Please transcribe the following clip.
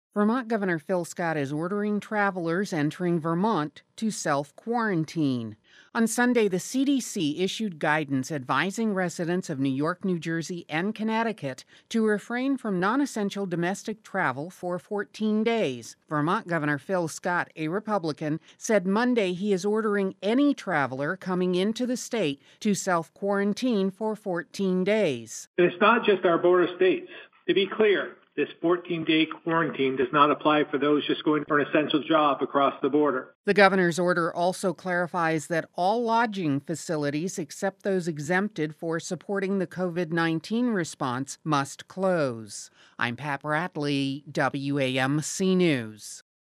Vermont Governor Phil Scott is ordering travelers entering Vermont to self-quarantine. On Sunday, the CDC issued guidance advising residents of New York, New Jersey, and Connecticut to refrain from non-essential domestic travel for 14 days. Vermont Governor Phil Scott, a Republican, said Monday he is ordering any traveler coming into the state to self-quarantine for 14 days. And it's not just our border states. To be clear, this 14-day quarantine does not apply for those just going for an essential job across the border. The governor's order also clarifies that all lodging facilities, except those exempted for supporting the COVID-19 response, must close. I'm Pat Bradley, WAMC News.